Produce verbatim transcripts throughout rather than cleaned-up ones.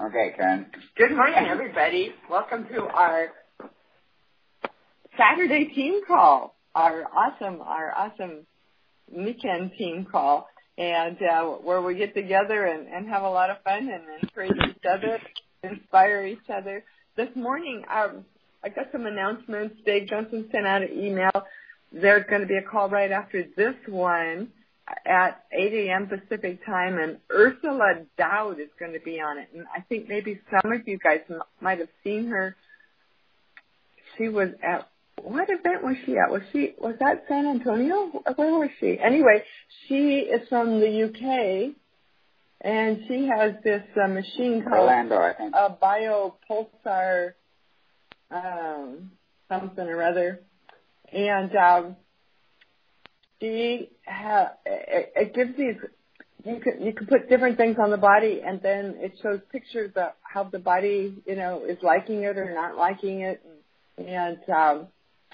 Okay, Karen. Good morning, everybody. Welcome to our Saturday team call, our awesome, our awesome weekend team call, and uh, where we get together and, and have a lot of fun and encourage each other, inspire each other. This morning, um, I got some announcements. Dave Johnson sent out an email. There's going to be a call right after this one at eight a.m. Pacific time, and Ursula Dowd is going to be on it. And I think maybe some of you guys m- might have seen her. She was at, what event was she at? Was she, was that San Antonio? Where was she? Anyway, she is from the U K, and she has this uh, machine called Orlando, I think. a biopulsar um, something or other. And um, she ha- it, it gives these, you can, you can put different things on the body, and then it shows pictures of how the body, you know, is liking it or not liking it. And, and um,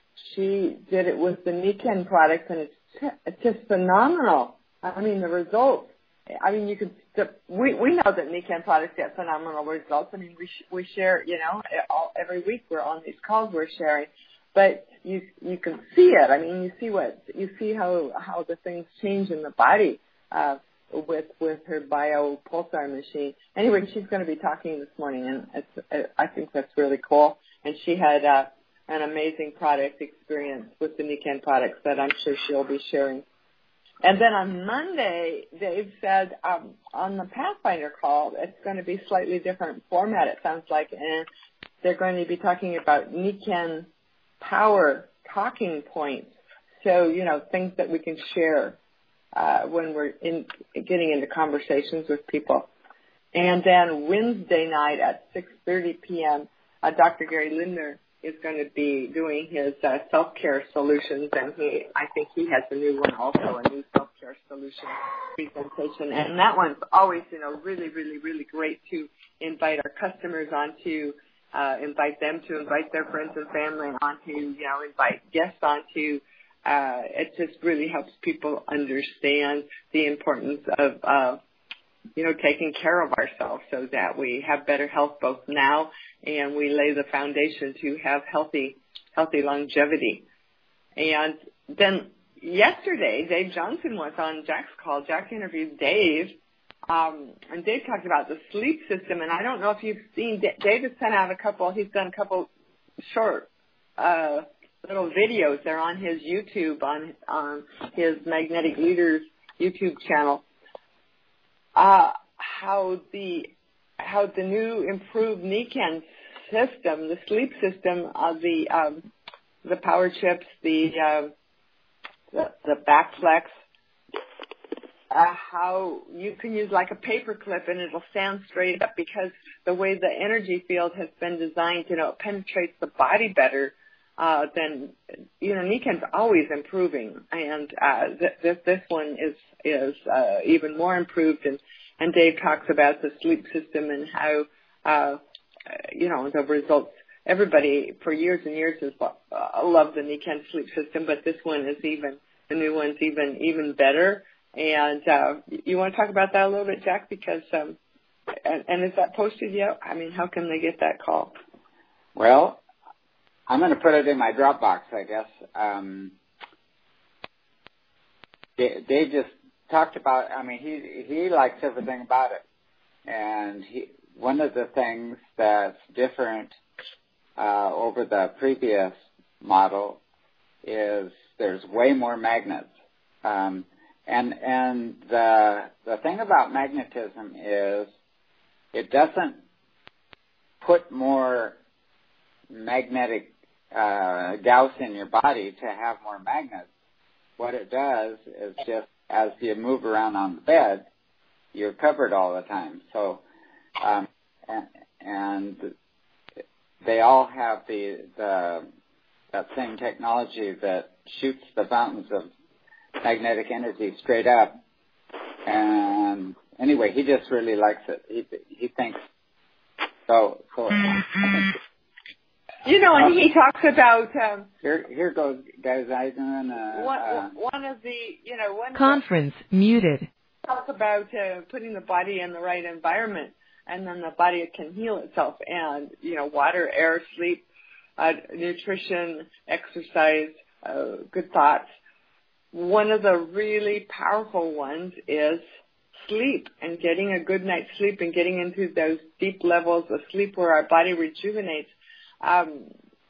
she did it with the Nikken products, and it's, t- it's just phenomenal. I mean, the results. I mean, you could, we, we know that Nikken products get phenomenal results. I mean, we, sh- we share, you know, all, every week we're on these calls we're sharing. But you you can see it. I mean, you see what you see how how the things change in the body uh, with with her biopulsar machine. Anyway, she's going to be talking this morning, and it's, I think that's really cool. And she had uh, an amazing product experience with the Nikken products that I'm sure she'll be sharing. And then on Monday, Dave said um, on the Pathfinder call, it's going to be slightly different format. It sounds like, and they're going to be talking about Nikken power talking points. So, you know, things that we can share uh, when we're in, getting into conversations with people. And then Wednesday night at six thirty p.m., uh, Doctor Gary Lindner is going to be doing his uh, self-care solutions, and he, I think he has a new one also, a new self-care solution presentation. And that one's always, you know, really, really, really great to invite our customers onto. Uh, invite them to invite their friends and family onto, you know, invite guests onto. Uh, it just really helps people understand the importance of, uh, you know, taking care of ourselves so that we have better health both now and we lay the foundation to have healthy, healthy longevity. And then yesterday, Dave Johnson was on Jack's call. Jack interviewed Dave. Um, and Dave talked about the sleep system, and I don't know if you've seen, Dave has sent out a couple, he's done a couple short uh, little videos. They're on his YouTube, on, on his Magnetic Leaders YouTube channel, uh, how the how the new improved Nikken system, the sleep system, uh, the um, the power chips, the uh, the, the Backflex, Uh, how you can use like a paper clip and it'll stand straight up because the way the energy field has been designed, you know, it penetrates the body better uh, than, you know, Nikken's always improving. And uh, th- this, this one is is uh, even more improved. And, and Dave talks about the sleep system and how, uh, you know, the results. Everybody for years and years has uh, loved the Nikken sleep system, but this one is even, the new one's even even better. And uh, you want to talk about that a little bit, Jack? Because, um, and, and is that posted yet? I mean, how can they get that call? Well, I'm going to put it in my Dropbox, I guess. Um, Dave just talked about, I mean, he he likes everything about it. And he, one of the things that's different uh, over the previous model is there's way more magnets. Um And and the the thing about magnetism is it doesn't put more magnetic uh, Gauss in your body to have more magnets. What it does is just as you move around on the bed, you're covered all the time. So um, and, and they all have the the that same technology that shoots the fountains of magnetic energy straight up. And anyway, he just really likes it. He he thinks so. So I think, you know, and he talks about um, here here goes guys. I doing uh, one uh, one of the you know one conference the, muted. Talk about uh, putting the body in the right environment. and then the body can heal itself. And, you know, water, air, sleep, uh, nutrition, exercise, uh, good thoughts. One of the really powerful ones is sleep, and getting a good night's sleep and getting into those deep levels of sleep where our body rejuvenates. Um,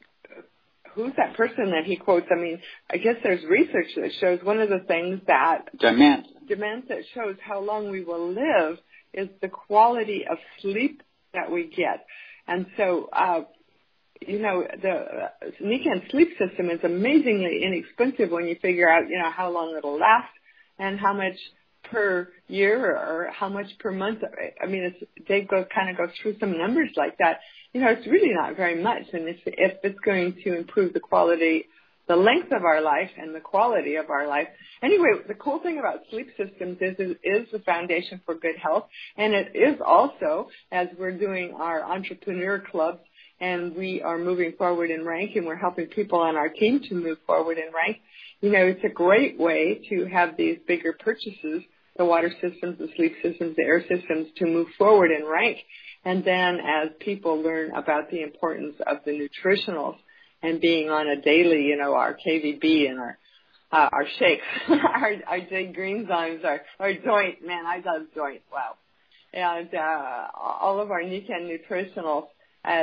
who's that person that he quotes? I mean, I guess there's research that shows one of the things that Dement. Dement that shows how long we will live is the quality of sleep that we get. And so, uh, you know, the uh, Nikan sleep system is amazingly inexpensive when you figure out, you know, how long it'll last and how much per year or how much per month. I mean, it's, Dave go, kind of goes through some numbers like that. You know, it's really not very much. And if, if it's going to improve the quality, the length of our life and the quality of our life. Anyway, the cool thing about sleep systems is it is the foundation for good health. And it is also, as we're doing our entrepreneur clubs, and we are moving forward in rank, and we're helping people on our team to move forward in rank. You know, it's a great way to have these bigger purchases, the water systems, the sleep systems, the air systems, to move forward in rank. And then as people learn about the importance of the nutritionals and being on a daily, you know, our K V B and our uh, our shakes, our, our J Greenzymes, our, our joint, man, I love joint, wow. And uh, all of our Nikan nutritionals, uh,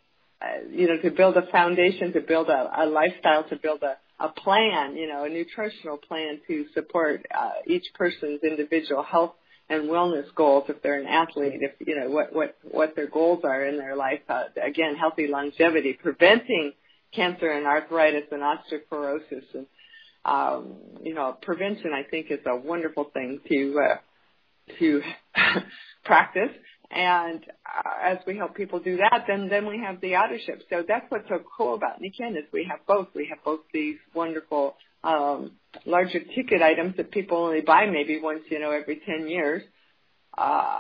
Uh, you know, to build a foundation, to build a, a lifestyle, to build a, a plan, you know, a nutritional plan to support uh, each person's individual health and wellness goals. If they're an athlete, if, you know, what, what, what their goals are in their life. Uh, again, healthy longevity, preventing cancer and arthritis and osteoporosis. And, um, you know, prevention, I think, is a wonderful thing to, uh, to practice. And uh, as we help people do that, then, then we have the authorship. So that's what's so cool about Nikan is we have both. We have both these wonderful um, larger ticket items that people only buy maybe once, you know, every ten years. Uh,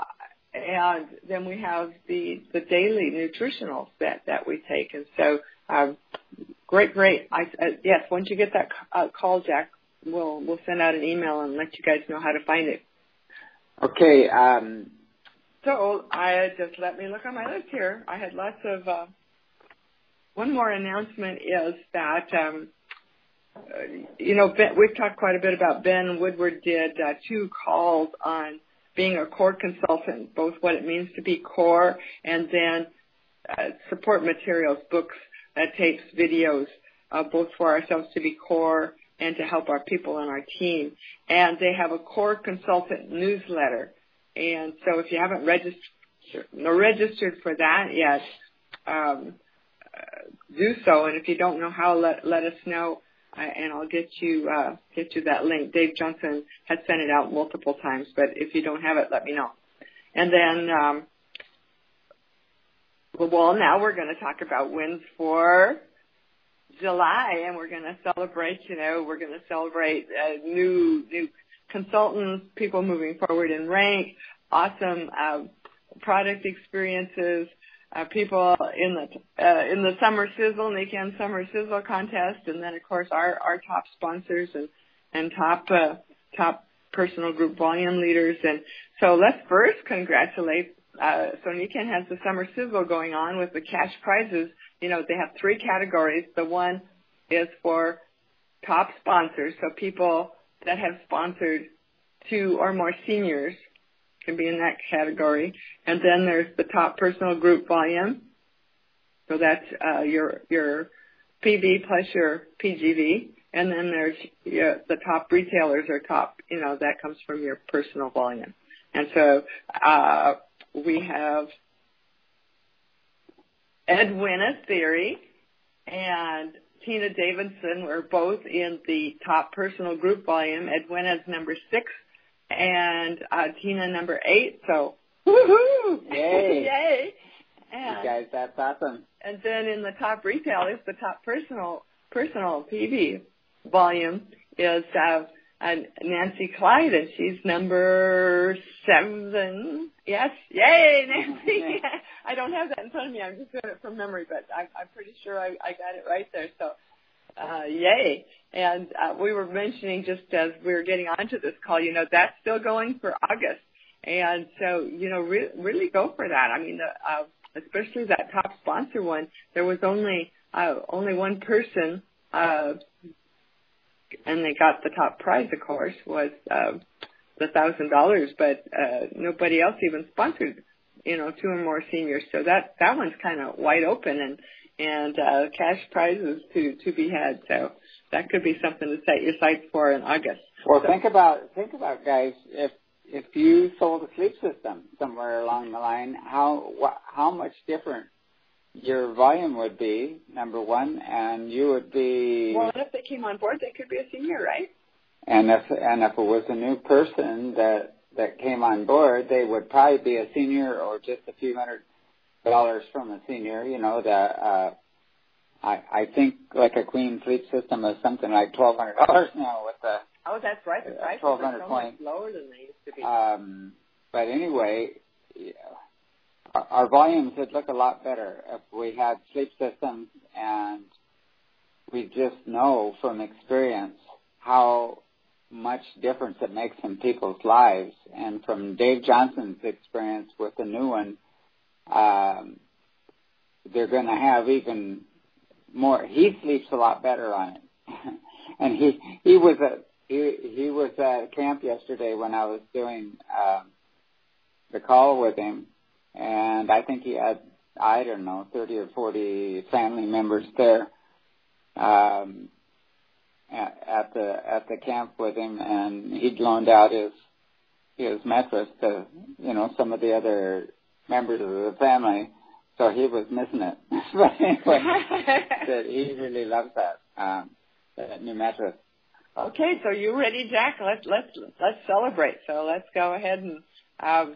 and then we have the, the daily nutritionals that, that we take. And so um, great, great. I, uh, yes, once you get that uh, call, Jack, we'll, we'll send out an email and let you guys know how to find it. Okay. Um So I just let me look on my list here. I had lots of. Uh, one more announcement is that um, uh, you know ben, we've talked quite a bit about Ben Woodward did uh, two calls on being a core consultant, both what it means to be core and then uh, support materials, books, uh, tapes, videos, uh, both for ourselves to be core and to help our people on our team. And they have a core consultant newsletter. And so if you haven't registered, registered for that yet, um, uh, do so. And if you don't know how, let, let us know, uh, and I'll get you uh, get you that link. Dave Johnson has sent it out multiple times, but if you don't have it, let me know. And then, um, well, now we're going to talk about wins for July, and we're going to celebrate, you know, we're going to celebrate uh, new new consultants, people moving forward in rank, awesome uh, product experiences, uh, people in the uh, in the Summer Sizzle, Nikan Summer Sizzle contest, and then of course our, our top sponsors and and top uh, top personal group volume leaders. And so let's first congratulate. Uh, so Nikan has the Summer Sizzle going on with the cash prizes. You know, they have three categories. The one is for top sponsors, so people that have sponsored two or more seniors can be in that category. And then there's the top personal group volume. So that's uh, your your P V plus your P G V. And then there's your, the top retailers or top, you know, that comes from your personal volume. And so uh, we have Edwina Theory and Tina Davidson were both in the top personal group volume. Edwina's number six and uh, Tina number eight. So, woohoo! Yay! Yay! And, you guys, that's awesome. And then in the top retailers, the top personal personal P V volume is uh, uh, Nancy Clyde, and she's number seven. Yes, yay, Nancy! I don't have that in front of me. I'm just doing it from memory, but I'm, I'm pretty sure I, I got it right there. So, uh, yay! And uh, we were mentioning just as we were getting onto this call, you know, that's still going for August. And so, you know, re- really go for that. I mean, the, uh, especially that top sponsor one, there was only uh, only one person, uh, and they got the top prize, of course, was uh, the thousand dollars, but uh, nobody else even sponsored, you know, two or more seniors. So that that one's kind of wide open, and and uh, cash prizes to to be had. So that could be something to set your sights for in August. Well, so, think about think about guys, if if you sold a sleep system somewhere along the line, how wh- how much different your volume would be, number one, and you would be. Well, and if they came on board, they could be a senior, right? And if and if it was a new person that that came on board, they would probably be a senior or just a few hundred dollars from a senior. You know, the uh, I I think like a Queen sleep system is something like twelve hundred dollars now with the. Oh, that's right. The prices twelve are hundred so point. much lower than they used to be. Um, but anyway, yeah, our, our volumes would look a lot better if we had sleep systems, and we just know from experience how much difference it makes in people's lives. And from Dave Johnson's experience with the new one, um, they're going to have even more. He sleeps a lot better on it, and he he was a. He, he was at camp yesterday when I was doing um, the call with him, and I think he had, I don't know, thirty or forty family members there um, at, at the at the camp with him, and he'd loaned out his his mattress to, you know, some of the other members of the family, so he was missing it. But anyway, that he really loves that um, that new mattress. Okay, so you ready, Jack? Let's let's let's celebrate. So let's go ahead and. Um,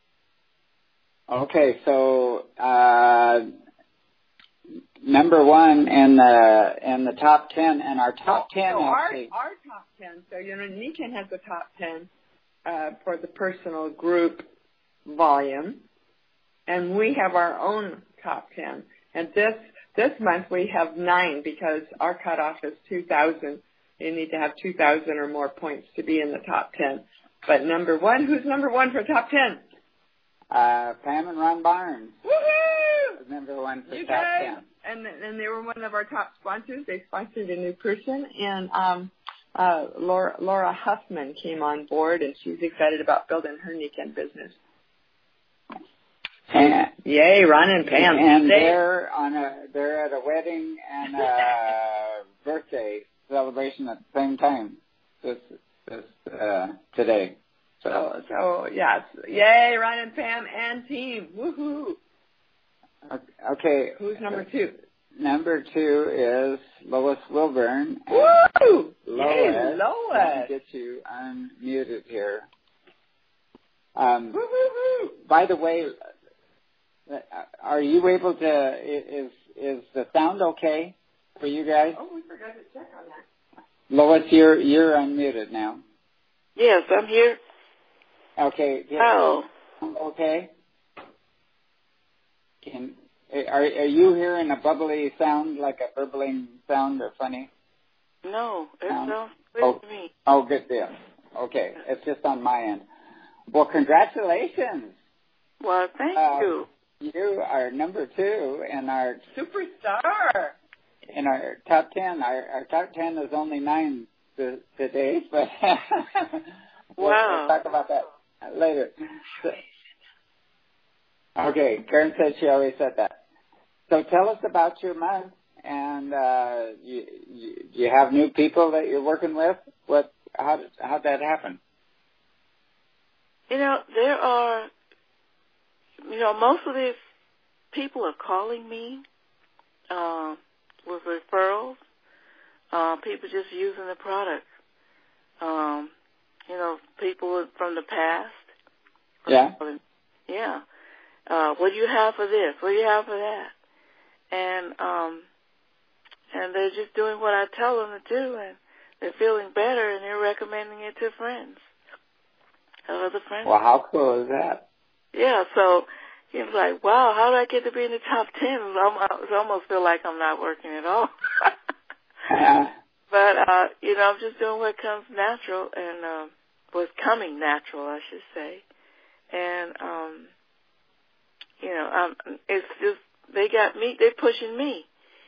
okay, so uh, number one in the in the top ten, and our top ten so actually. Our, our top ten. So you know, Nikan has the top ten uh, for the personal group volume, and we have our own top ten. And this this month we have nine because our cutoff is two thousand. You need to have two thousand or more points to be in the top ten. But number one, who's number one for top ten? Uh, Pam and Ron Barnes. Woohoo! Number one for you top guys, ten. And, and they were one of our top sponsors. They sponsored a new person, and um, uh, Laura, Laura Huffman came on board, and she's excited about building her Nikan business. And, Yay, Ron and Pam. And they, they're on a they're at a wedding and a birthday celebration at the same time this this uh, today. So so yes, yay, Ron and Pam and team, woohoo! Okay, who's number two? Number two is Lois Wilburn. Woo! Lois, yay, Lois! Let me get you unmuted here. Um, Woo-hoo-hoo. By the way, are you able to? Is is the sound okay for you guys? Oh, we forgot to check on that. Lois, you're you're unmuted now. Yes, I'm here. Okay. Yeah. Oh. Okay. Can are are you hearing a bubbly sound, like a burbling sound, or funny? No, it sound? sounds good oh, to me. Oh, good deal. Okay, it's just on my end. Well, congratulations. Well, thank uh, you. You are number two in our superstar. In our top ten. Our, our top ten is only nine to, today, but we'll, wow. we'll talk about that later. So, okay, Karen said she already said that. So tell us about your month, and uh, you, you you have new people that you're working with. What? How how'd that happen? You know, there are. You know, most of these people are calling me uh, with referrals. Uh, people just using the product. Um, you know, people from the past. Yeah. Yeah. Uh, what do you have for this? What do you have for that? And um, and they're just doing what I tell them to do, and they're feeling better, and they're recommending it to friends. Other friends. Well, how cool is that? Yeah, so it's like, wow, how do I get to be in the top ten? I almost feel like I'm not working at all. uh, but, uh, you know, I'm just doing what comes natural and uh, what's coming natural, I should say. and um, you know, um, it's just they got me. They're pushing me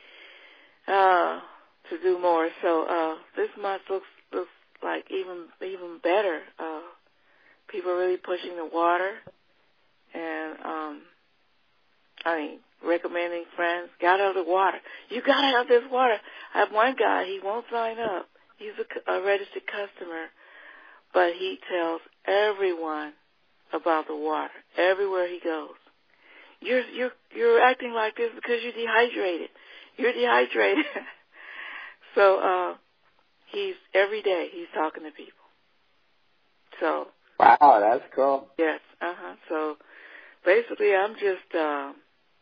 uh, to do more. So uh, this month looks looks like even even better. Uh, people are really pushing the water, and um, I mean, recommending friends, got out of the water. You got to have this water. I have one guy, he won't sign up. He's a, a registered customer, but he tells everyone about the water, everywhere he goes. You're, you're, you're acting like this because you're dehydrated. You're dehydrated. so, uh, he's, every day he's talking to people. So. Wow, that's cool. Yes, uh-huh. So, basically I'm just, um,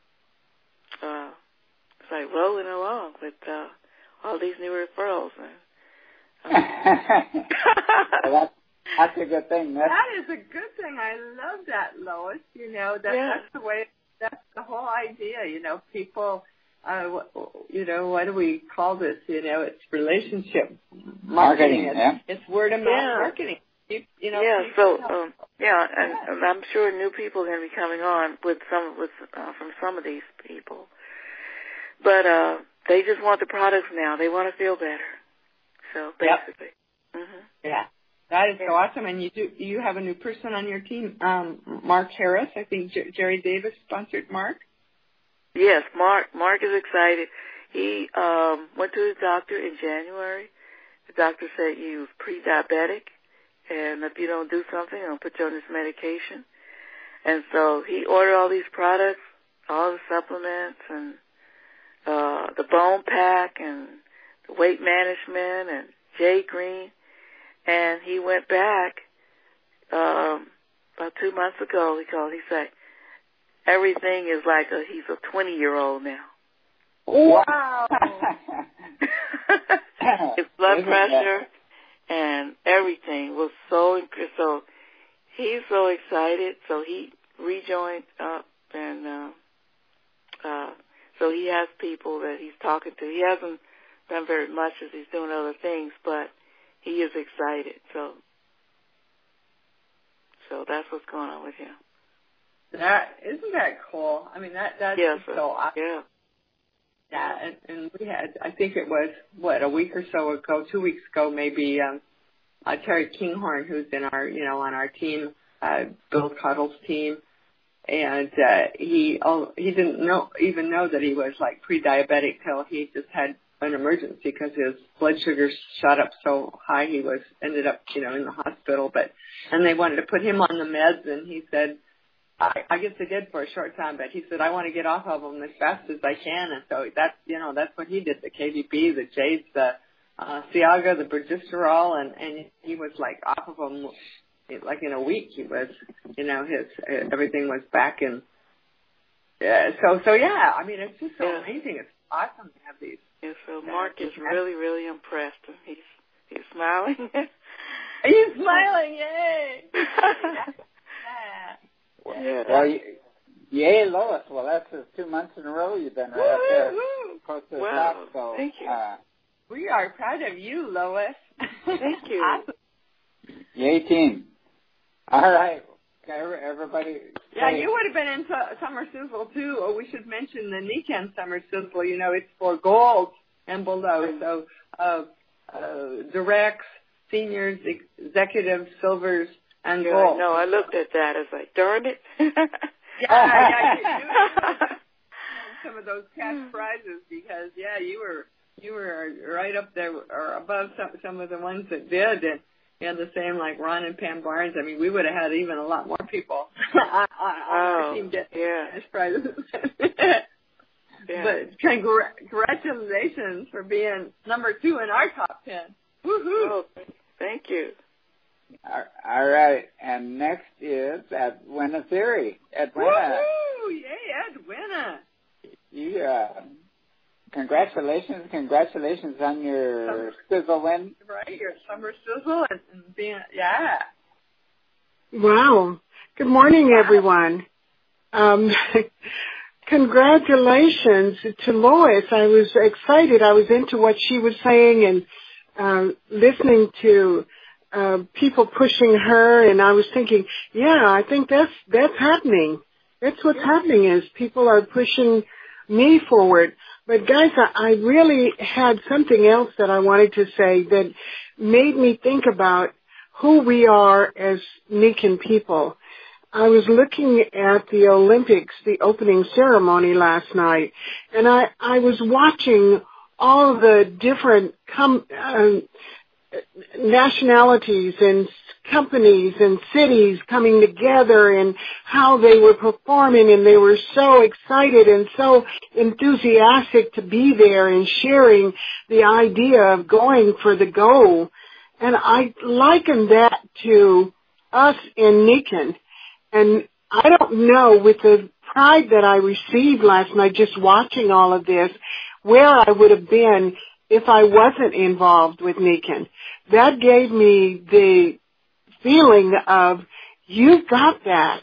Uh, it's like rolling along with uh, all these new referrals. And, um. well, that's, that's a good thing. That's, that is a good thing. I love that, Lois. You know, that, yeah. that's the way, that's the whole idea. You know, people, uh, you know, what do we call this? You know, it's relationship marketing. marketing it's, yeah. it's word of mouth yeah. marketing. You, you know, yeah, so, um, yeah, and, yeah. and I'm sure new people are going to be coming on with some, with, uh, from some of these people. But, uh, they just want the products now. They want to feel better. So, basically. Yep. Mm-hmm. Yeah. That is yeah. so awesome. And you do, you have a new person on your team, um, Mark Harris. I think J- Jerry Davis sponsored Mark. Yes, Mark, Mark is excited. He, um, went to his doctor in January. The doctor said he was pre-diabetic. And if you don't do something, I'll put you on this medication. And so he ordered all these products, all the supplements, and uh, the bone pack, and the weight management, and J Green. And he went back um, about two months ago. He called. He said everything is like a, he's a twenty-year-old now. Wow! His blood pressure. And everything was so, so he's so excited. So he rejoined up, and uh, uh, so he has people that he's talking to. He hasn't done very much as he's doing other things, but he is excited. So, so that's what's going on with him. That isn't that cool? I mean, that that's yeah, so, so awesome. Yeah. Yeah, and, and we had, I think it was, what, a week or so ago, two weeks ago maybe, um, uh, Terry Kinghorn, who's in our, you know, on our team, uh, Bill Cuddle's team, and uh, he oh, he didn't know even know that he was, like, pre-diabetic till he just had an emergency because his blood sugars shot up so high he was, ended up, you know, in the hospital. But, and they wanted to put him on the meds, and he said, I, I guess they did for a short time, but he said, I want to get off of them as fast as I can. And so that's, you know, that's what he did, the K D P, the Jades, the uh, Ciaga, the progesterol, and, and he was like off of them like in a week. He was, you know, his, uh, everything was back. And uh, so, so yeah, I mean, it's just so yeah. amazing. It's awesome to have these. Yeah, so Mark is really, really impressed. He's, he's smiling. Are you smiling? Yay! yeah. Yeah. Well, yay, Lois. Well, that's uh, two months in a row you've been right woo, up there woo. close to the wow. top. So, thank you. Uh, we are proud of you, Lois. Thank you. Awesome. Yay, team. All right. Everybody. Yeah, you would have been in Summer Sizzle, too. Or we should mention the Nikan Summer Sizzle. You know, it's for gold and below. So, uh, uh, directs, seniors, executives, silvers, and yeah, gold. No, I looked at that. I was like, darn it. yeah, yeah, you, you some of those cash prizes because, yeah, you were you were right up there or above some some of the ones that did. And, and the same like Ron and Pam Barnes. I mean, we would have had even a lot more people on, on oh, our team get yeah. cash prizes. yeah. But congr- congratulations for being number two in our top ten. Woohoo! Oh, thank you. All right, and next is Edwina Theory. Edwina. Woohoo! Yay, Edwina! You, uh, congratulations, congratulations on your summer sizzle win. Right, your summer sizzle and, and being, yeah. Wow. Good morning, everyone. Um, congratulations to Lois. I was excited. I was into what she was saying and uh, listening to uh, people pushing her, and I was thinking, yeah, I think that's that's happening. That's what's happening is people are pushing me forward. But guys, I, I really had something else that I wanted to say that made me think about who we are as Nican people. I was looking at the Olympics, the opening ceremony last night, and I, I was watching all the different com- uh, nationalities and companies and cities coming together and how they were performing, and they were so excited and so enthusiastic to be there and sharing the idea of going for the goal. And I liken that to us in Nican. And I don't know, with the pride that I received last night just watching all of this, where I would have been if I wasn't involved with Nican. That gave me the feeling of, you've got that.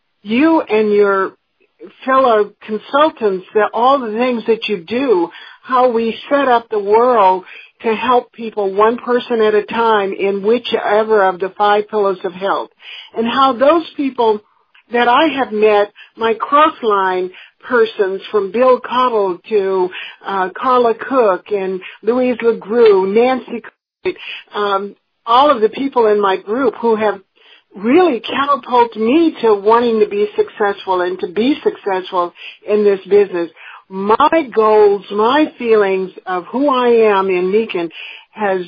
You and your fellow consultants, that all the things that you do, how we set up the world to help people one person at a time in whichever of the five pillars of health. And how those people that I have met, my cross-line persons from Bill Cottle to uh, Carla Cook and Louise LeGroux, Nancy Cook, um, all of the people in my group who have really catapulted me to wanting to be successful and to be successful in this business. My goals, my feelings of who I am in Nican has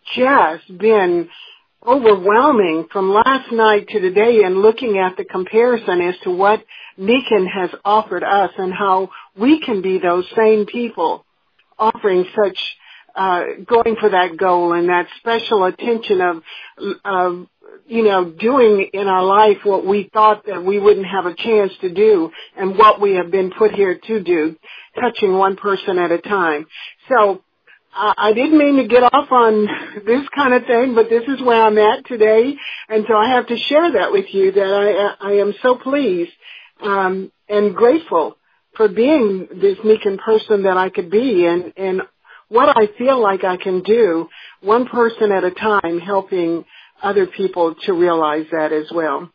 just been overwhelming from last night to today, and looking at the comparison as to what Nican has offered us and how we can be those same people offering such, uh, going for that goal and that special attention of, of, you know, doing in our life what we thought that we wouldn't have a chance to do and what we have been put here to do, touching one person at a time. So uh, I didn't mean to get off on this kind of thing, but this is where I'm at today, and so I have to share that with you, that I, I am so pleased um, and grateful for being this Nican person that I could be, and, and what I feel like I can do, one person at a time, helping other people to realize that as well.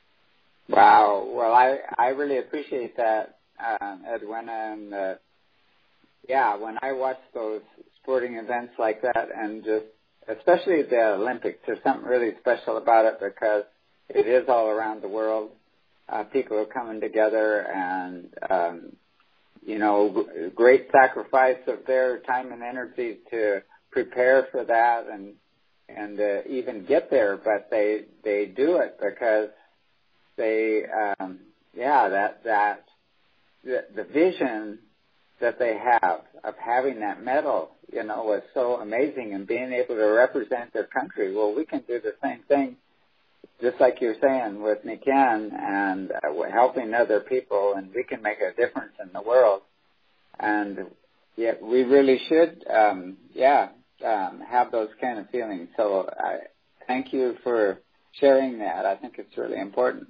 Wow. Well, I, I really appreciate that, um, Edwina. And, uh, yeah, when I watch those sporting events like that, and just especially the Olympics, there's something really special about it because it is all around the world. Uh, people are coming together, and, um, you know, g- great sacrifice of their time and energy to prepare for that and and uh, even get there, but they they do it because they um, yeah that that the, the vision that they have of having that medal, you know, was so amazing, and being able to represent their country. Well, we can do the same thing, just like you're saying with Nican, and uh, we're helping other people, and we can make a difference in the world. And yeah, we really should, um, yeah. Um, have those kind of feelings. So I thank you for sharing that. I think it's really important.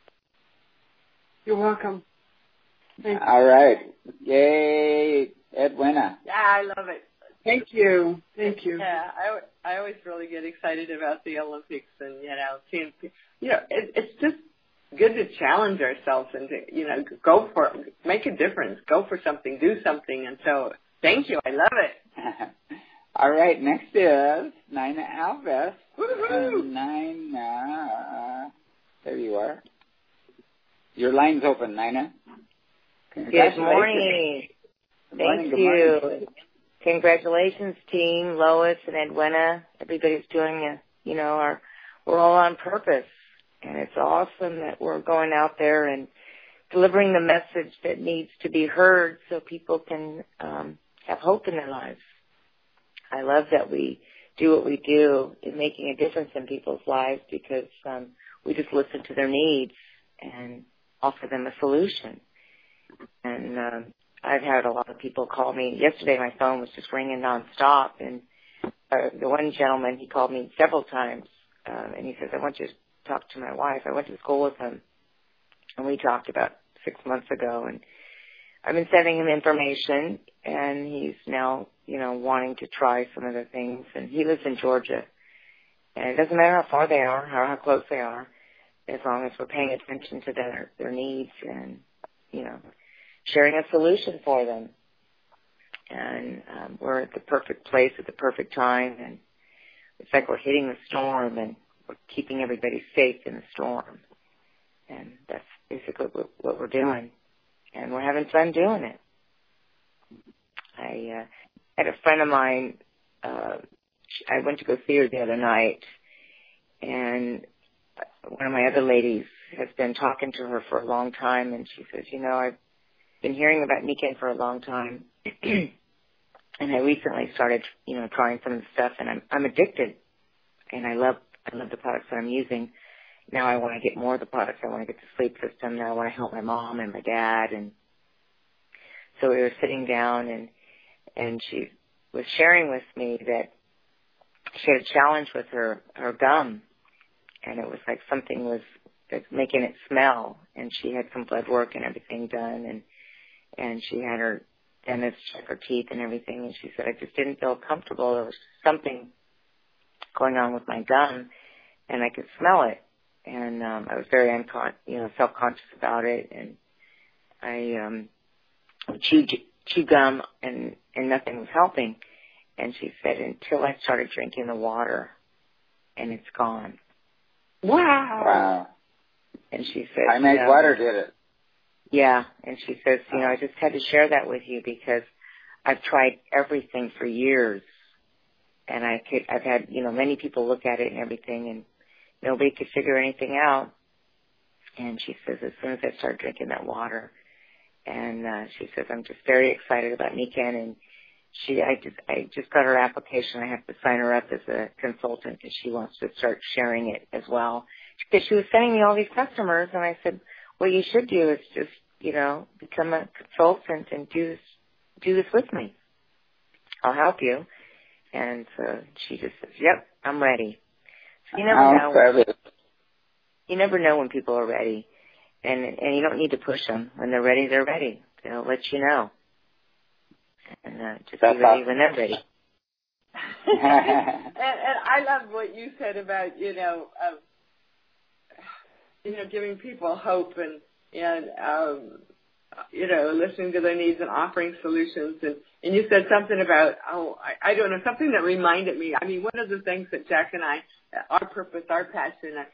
You're welcome. Thank you. All right. Yay, Edwina. Yeah, I love it. Thank you. Thank you. Yeah, I, I always really get excited about the Olympics, and, you know, seeing, you know, it, it's just good to challenge ourselves and to, you know, go for it, make a difference, go for something, do something. And so thank you. I love it. All right, next is Nina Alves. Woo-hoo! Nina, there you are. Your line's open, Nina. Good morning. Good Thank morning, good you. morning. Congratulations, team, Lois and Edwina. Everybody's doing a, you know, our, we're all on purpose. And it's awesome that we're going out there and delivering the message that needs to be heard so people can um, have hope in their lives. I love that we do what we do in making a difference in people's lives because um, we just listen to their needs and offer them a solution. And um, I've had a lot of people call me. Yesterday my phone was just ringing nonstop, and uh, the one gentleman, he called me several times, um, and he says, I want you to talk to my wife. I went to school with him, and we talked about six months ago, and I've been sending him information, and he's now, you know, wanting to try some of the things. And he lives in Georgia, And it doesn't matter how far they are, how, how close they are, as long as we're paying attention to their, their needs and, you know, sharing a solution for them. And um, we're at the perfect place at the perfect time, and it's like we're hitting the storm and we're keeping everybody safe in the storm. And that's basically what, what we're doing. And we're having fun doing it. I uh, had a friend of mine, uh, I went to go see her the other night, and one of my other ladies has been talking to her for a long time, and she says, you know, I've been hearing about Nikken for a long time, and I recently started, you know, trying some of the stuff, and I'm I'm addicted, and I love I love the products that I'm using. Now I want to get more of the products. I want to get the sleep system. Now I want to help my mom and my dad, and so we were sitting down, and and she was sharing with me that she had a challenge with her her gum, and it was like something was making it smell, and she had some blood work and everything done, and and she had her dentist check her teeth and everything, and she said, I just didn't feel comfortable. There was something going on with my gum, and I could smell it, and um, I was very uncon- you know, self-conscious about it, and I um, chewed chew gum, and and nothing was helping. And she said, until I started drinking the water, and it's gone. Wow. Wow. And she said, I made you know, water did it. Yeah. And she says, you know, I just had to share that with you because I've tried everything for years. And I could, I've had, you know, many people look at it and everything, and nobody could figure anything out. And she says, as soon as I started drinking that water, and uh, she says, I'm just very excited about Nikken, and She, I just, I just got her application. I have to sign her up as a consultant because she wants to start sharing it as well. Because she was sending me all these customers, and I said, what you should do is just, you know, become a consultant and do this, do this with me. I'll help you. And so she just says, yep, I'm ready. So you never know. When, you never know when people are ready, and and you don't need to push them. When they're ready, they're ready. They'll let you know. And uh, just That's be ready awesome. when they're ready. and, and I love what you said about, you know, um, you know, giving people hope and, and um, you know, listening to their needs and offering solutions. And, and you said something about, oh, I, I don't know, something that reminded me. I mean, one of the things that Jack and I, our purpose, our passion, uh,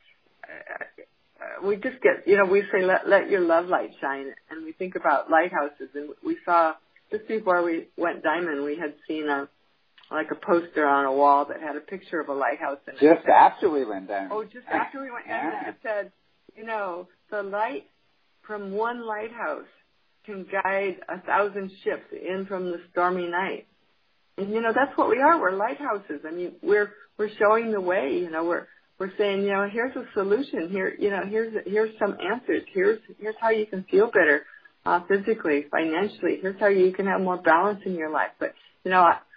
uh, we just get, you know, we say, let, let your love light shine. And we think about lighthouses. And we saw, just before we went diamond, we had seen a like a poster on a wall that had a picture of a lighthouse. And just said, after we went diamond. Oh, just after we went diamond. Yeah. It said, you know, the light from one lighthouse can guide a thousand ships in from the stormy night. And, you know, that's what we are. We're lighthouses. I mean, we're we're showing the way. You know, we're we're saying, you know, here's a solution. Here, you know, here's here's some answers. Here's here's how you can feel better. Uh, physically, financially, here's how you can have more balance in your life. But, you know, I,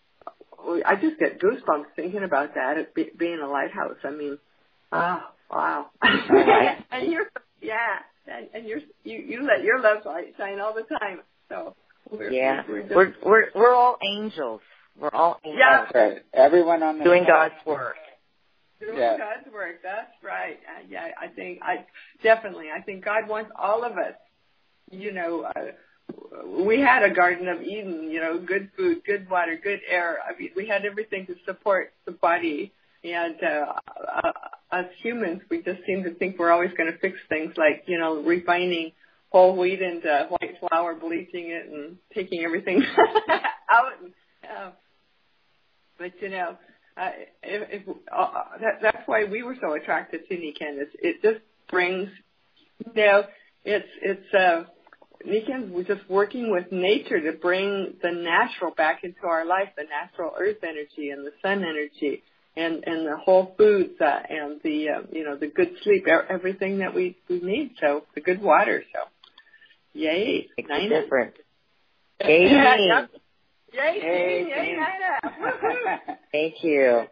I just get goosebumps thinking about that, it be, being a lighthouse. I mean, oh, wow. and you're, yeah, and, and you're, you, you let your love light shine all the time. So, we're, yeah, we're, just, we're, we're, we're all angels. We're all angels. Yeah. That's right. Everyone on the doing God's work. Doing yeah. God's work. That's right. Uh, yeah, I think, I definitely, I think God wants all of us. You know, uh, we had a Garden of Eden, you know, good food, good water, good air. I mean, we had everything to support the body. And uh, uh, as humans, we just seem to think we're always going to fix things like, you know, refining whole wheat into white flour, bleaching it, and taking everything out. And, uh, but, you know, uh, if, if, uh, that, that's why we were so attracted to Nikken. It just brings, you know, it's, it's, uh, Nikken was just working with nature to bring the natural back into our life, the natural earth energy and the sun energy and, and the whole foods uh, and the, uh, you know, the good sleep, everything that we, we need. So the good water. So yay. It's Nina. different. Yay. Yeah, yep. Yay. Yay. Yay, Nina. Thank you.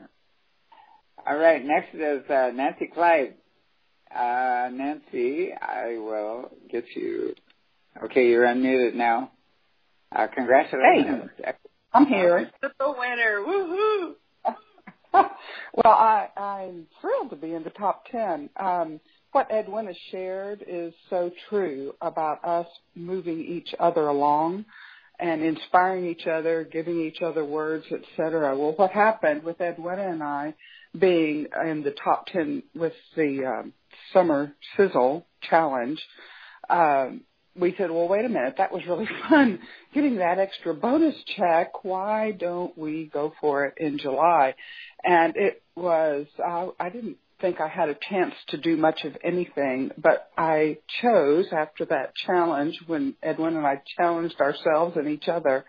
All right. Next is uh, Nancy Clyde. Uh, Nancy, I will get you. Okay, you're unmuted now. Uh, congratulations. Hey, I'm here. The winner. Woohoo. Well, I, I'm thrilled to be in the top ten. Um, what Edwina shared is so true about us moving each other along and inspiring each other, giving each other words, et cetera. Well, what happened with Edwina and I being in the top ten with the um, Summer Sizzle Challenge, um, we said, well, wait a minute, that was really fun, getting that extra bonus check. Why don't we go for it in July? And it was, uh, I didn't think I had a chance to do much of anything, but I chose after that challenge, when Edwin and I challenged ourselves and each other,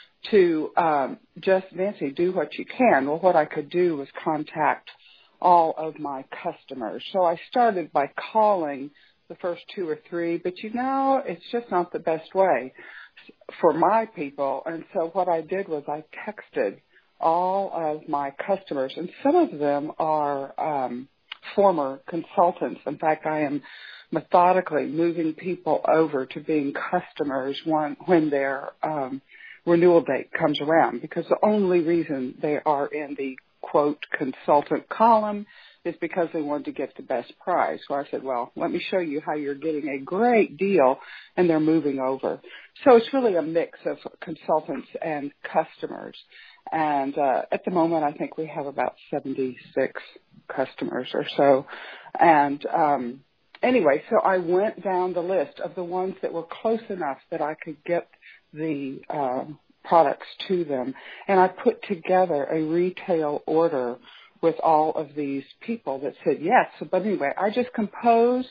to um, just, Nancy, do what you can. Well, what I could do was contact all of my customers. So I started by calling the first two or three, but you know, it's just not the best way for my people. And so what I did was I texted all of my customers, and some of them are um, former consultants. In fact, I am methodically moving people over to being customers when, when their um, renewal date comes around, because the only reason they are in the quote consultant column is because they wanted to get the best price. So I said, well, let me show you how you're getting a great deal, and they're moving over. So it's really a mix of consultants and customers. And uh, at the moment, I think we have about seventy-six customers or so. And um, anyway, so I went down the list of the ones that were close enough that I could get the uh, products to them. And I put together a retail order with all of these people that said yes. But anyway, I just composed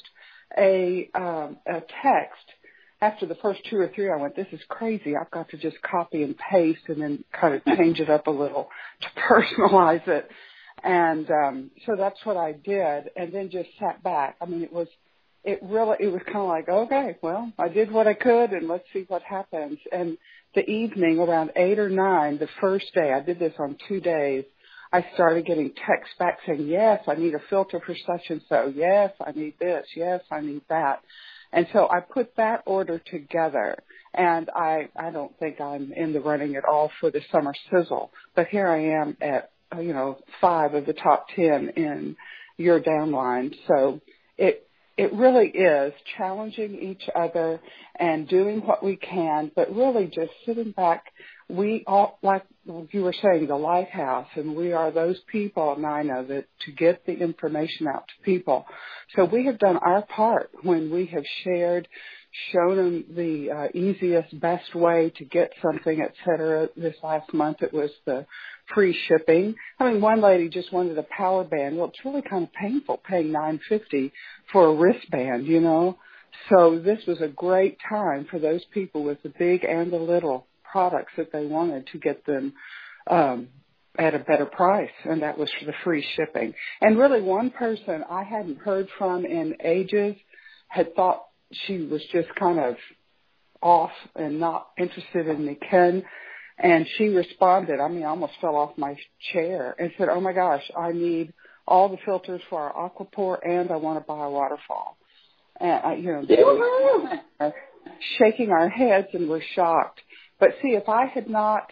a, um, a text. After the first two or three, I went, this is crazy. I've got to just copy and paste and then kind of change it up a little to personalize it. And um, so that's what I did, and then just sat back. I mean, it was it really, it was kind of like, okay, well, I did what I could, and let's see what happens. And the evening, around eight or nine, the first day, I did this on two days, I started getting texts back saying, yes, I need a filter for such and so. Yes, I need this. Yes, I need that. And so I put that order together, and I, I don't think I'm in the running at all for the Summer Sizzle, but here I am at, you know, five of the top ten in your downline. So it, it really is challenging each other and doing what we can, but really just sitting back. We all, like you were saying, the lighthouse, and we are those people, Nina, that to get the information out to people. So we have done our part when we have shared, shown them the uh, easiest, best way to get something, et cetera. This last month it was the free shipping. I mean, one lady just wanted a power band. Well, it's really kind of painful paying nine dollars and fifty cents for a wristband, you know. So this was a great time for those people with the big and the little products that they wanted to get them um, at a better price, and that was for the free shipping. And really one person I hadn't heard from in ages had thought she was just kind of off and not interested in the Ken, and she responded, I mean, I almost fell off my chair, and said, oh my gosh, I need all the filters for our Aquapore, and I want to buy a waterfall. And, uh, you know, they were shaking our heads and were shocked. But see, if I had not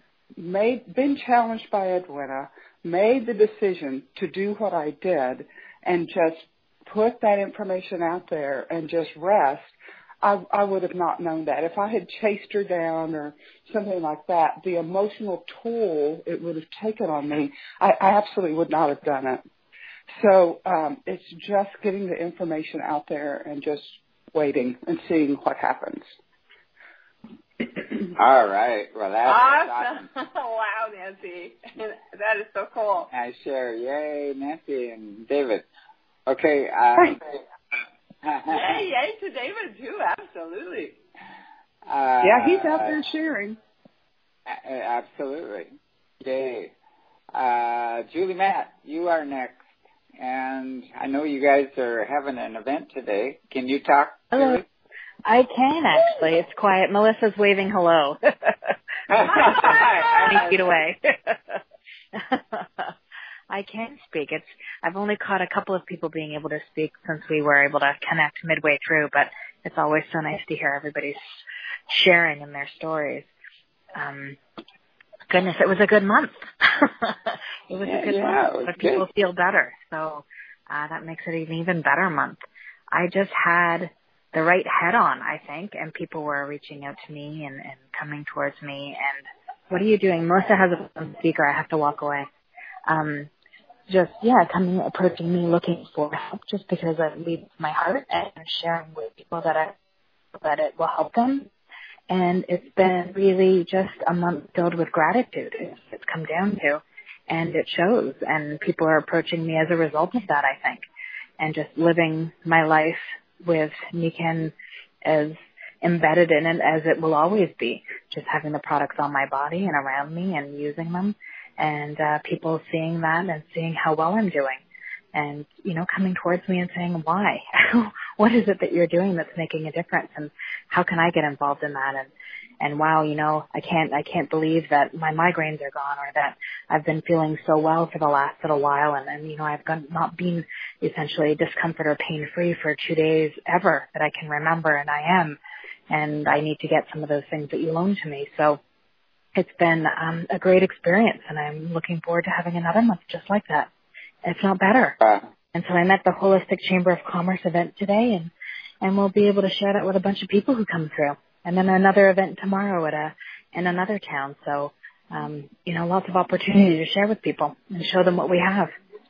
made, been challenged by Edwina, made the decision to do what I did and just put that information out there and just rest, I, I would have not known that. If I had chased her down or something like that, the emotional toll it would have taken on me, I, I absolutely would not have done it. So um, it's just getting the information out there and just waiting and seeing what happens. All right. Well, that's awesome. awesome. Wow, Nancy. That is so cool. I share. Yay, Nancy and David. Okay. Um, yay, yay to David, too. Absolutely. Uh, yeah, he's out there sharing. Uh, absolutely. Yay. Uh, Julie Matt, you are next. And I know you guys are having an event today. Can you talk? Hello. Julie? I can, actually. It's quiet. Melissa's waving hello. twenty feet away. I can speak. It's I've only caught a couple of people being able to speak since we were able to connect midway through, but it's always so nice to hear everybody's sharing in their stories. Um, goodness, it was a good month. It was yeah, a good yeah, month. it was But people good. feel better. So uh, that makes it an even better month. I just had the right head on, I think, and people were reaching out to me and, and coming towards me. And what are you doing? Melissa has a phone speaker. I have to walk away. Um, just, yeah, coming, approaching me, looking for help just because it leads my heart and sharing with people that I, that it will help them. And it's been really just a month filled with gratitude. It's, it's come down to, and it shows. And people are approaching me as a result of that, I think. And just living my life with Nikken as embedded in it as it will always be. Just having the products on my body and around me and using them. And uh, people seeing that and seeing how well I'm doing. And, you know, coming towards me and saying, why? What is it that you're doing that's making a difference? And how can I get involved in that? And, and wow, you know, I can't, I can't believe that my migraines are gone or that I've been feeling so well for the last little while. And, and you know, I've got, not been essentially discomfort or pain free for two days ever that I can remember. And I am. And I need to get some of those things that you loaned to me. So it's been um, a great experience. And I'm looking forward to having another month just like that. It's not better. Uh, And so I'm at the Holistic Chamber of Commerce event today, and, and we'll be able to share that with a bunch of people who come through. And then another event tomorrow at a in another town. So, um, you know, lots of opportunity to share with people and show them what we have.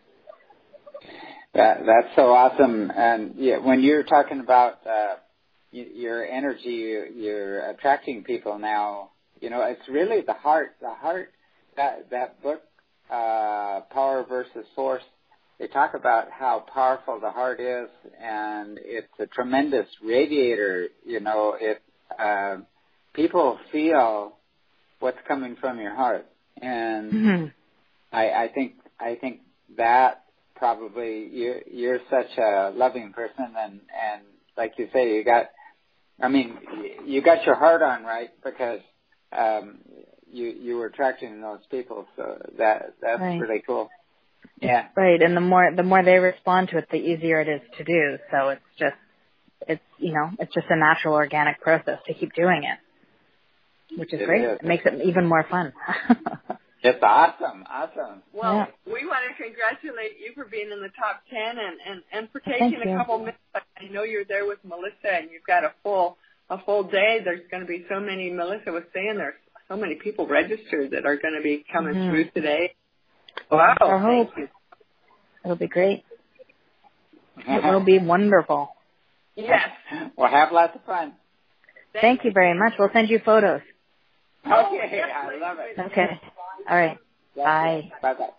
that that's so awesome. And yeah, when you're talking about uh, y- your energy, you, you're attracting people now. You know, it's really the heart. The heart. That that book. Uh, Power versus Force, they talk about how powerful the heart is, and it's a tremendous radiator. You know, it uh, people feel what's coming from your heart, and Mm-hmm. I, I think I think that probably you, you're such a loving person, and and like you say, you got, I mean, you got your heart on right because. Um, You you were attracting those people, so that that's Right. really cool. Yeah. Right, and the more the more they respond to it, the easier it is to do. So it's just it's you know it's just a natural organic process to keep doing it, which is It great. is. It makes it even more fun. It's awesome, awesome. Well, Yeah. we want to congratulate you for being in the top ten and, and, and for Thank taking a you. couple minutes. I know you're there with Melissa and you've got a full a full day. There's going to be so many, Melissa was saying there's so many people registered that are going to be coming Mm-hmm. through today. Wow, Our hope. thank you. It'll be great. It will be wonderful. Yes. Well, have lots of fun. Thank you very much. We'll send you photos. Okay, I love it. Okay. All right. Bye. Bye bye.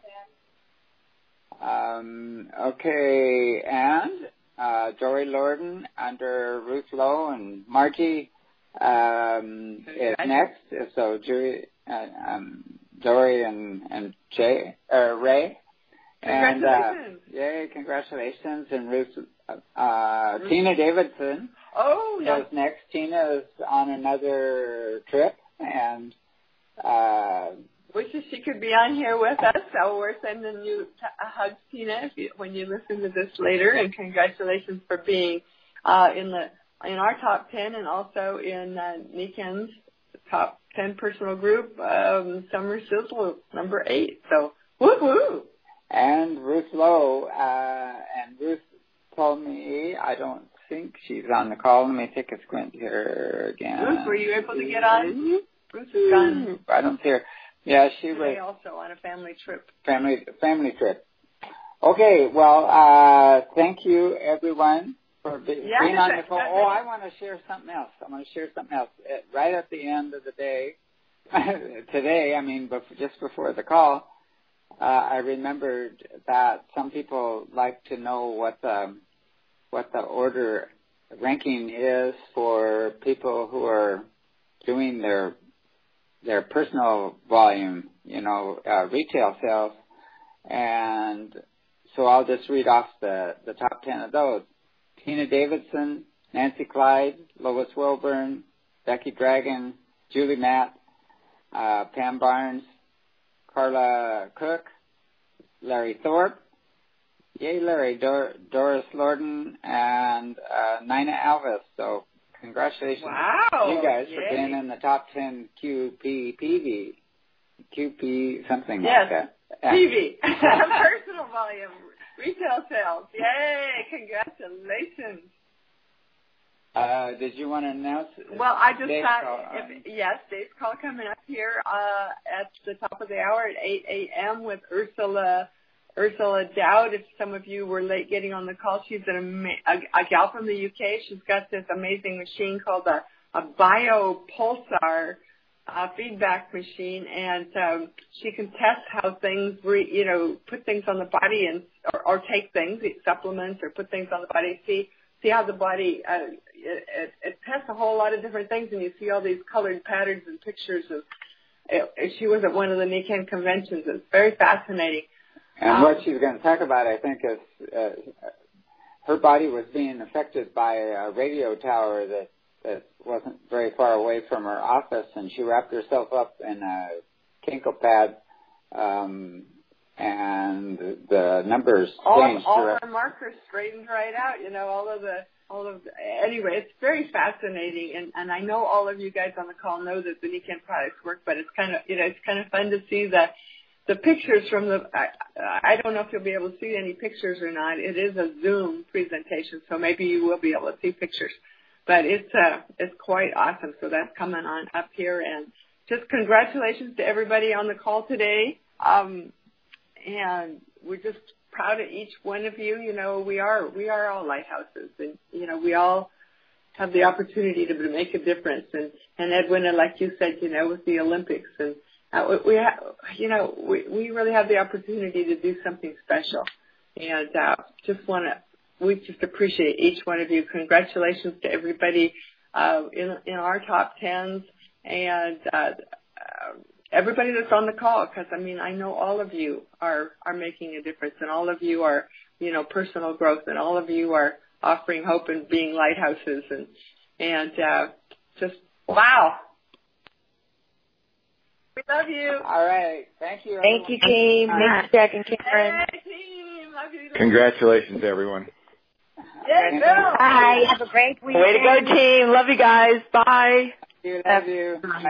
Um, okay, and uh, Jory Lorden under Ruth Lowe and Margie um, is next. So Jory, uh, um, Jory and and Jay, uh, Ray. And, uh, yay, congratulations. And Ruth, uh, Ruth. Tina Davidson oh, yeah. is next. Tina is on another trip, and uh, wishes she could be on here with us. So we're sending you a hug, Tina, if you, when you listen to this later. And congratulations for being uh, in the in our top ten and also in uh, Nikken's top ten personal group, um, Summer Sizzle, number eight. So, woohoo! And Ruth Lowe, uh, and Ruth told me, I don't think she's on the call. Let me take a squint here again. Ruth, were you able to get on? Ruth is gone. I don't see her. Yeah, she Today was also on a family trip. Family family trip. Okay, well, uh, thank you everyone for be, yeah, being on the phone. Oh, I want to share something else. I want to share something else. At, right at the end of the day, today, I mean, before, just before the call, uh, I remembered that some people like to know what the what the order ranking is for people who are doing their their personal volume, you know, uh, retail sales. And so I'll just read off the, the top ten of those. Tina Davidson, Nancy Clyde, Lois Wilburn, Becky Dragon, Julie Matt, uh, Pam Barnes, Carla Cook, Larry Thorpe, yay Larry, Dor- Doris Lorden, and uh, Nina Alvis. So congratulations wow. you guys Yay. for being in the top ten Q P P V. Q P, something yes. like that. P V, personal volume, retail sales. Yay! Congratulations. Uh, did you want to announce? Well, I just Dave's thought, call, if, um, yes, Dave's call coming up here uh, at the top of the hour at eight a.m. with Ursula Ursula Dowd. If some of you were late getting on the call, she's an ama- a, a gal from the U K. She's got this amazing machine called a, a biopulsar uh, feedback machine, and um, she can test how things, re, you know, put things on the body and or, or take things, supplements, or put things on the body. See. See how the body, uh, it, it, it tests a whole lot of different things, and you see all these colored patterns and pictures of, it, she was at one of the Nikken conventions. It's very fascinating. And um, what she's going to talk about, I think, is uh, her body was being affected by a radio tower that, that wasn't very far away from her office, and she wrapped herself up in a Kinko pad, um, and the numbers all, changed. All our markers straightened right out, you know, all of the, all of the, anyway, it's very fascinating, and, and I know all of you guys on the call know that the Nikken products work, but it's kind of, you know, it's kind of fun to see the, the pictures from the, I, I don't know if you'll be able to see any pictures or not. It is a Zoom presentation, so maybe you will be able to see pictures, but it's, uh, it's quite awesome. So that's coming on up here, and just congratulations to everybody on the call today. Um, And we're just proud of each one of you. You know, we are we are all lighthouses, and you know, we all have the opportunity to make a difference. And and Edwina, like you said, you know, with the Olympics, and uh, we have, you know, we we really have the opportunity to do something special. And uh, just want to, we just appreciate each one of you. Congratulations to everybody uh, in in our top tens, and uh, uh, everybody that's on the call, because, I mean, I know all of you are, are making a difference, and all of you are, you know, personal growth, and all of you are offering hope and being lighthouses, and, and uh, just, wow. We love you. All right. Thank you, Thank everyone. you, team. Thank you, Jack and Karen. Hey, team. Love you. Congratulations, everyone. Yeah, Bill. Bye. Have a great weekend. Way to go, team. Love you guys. Bye. Love you. Love you.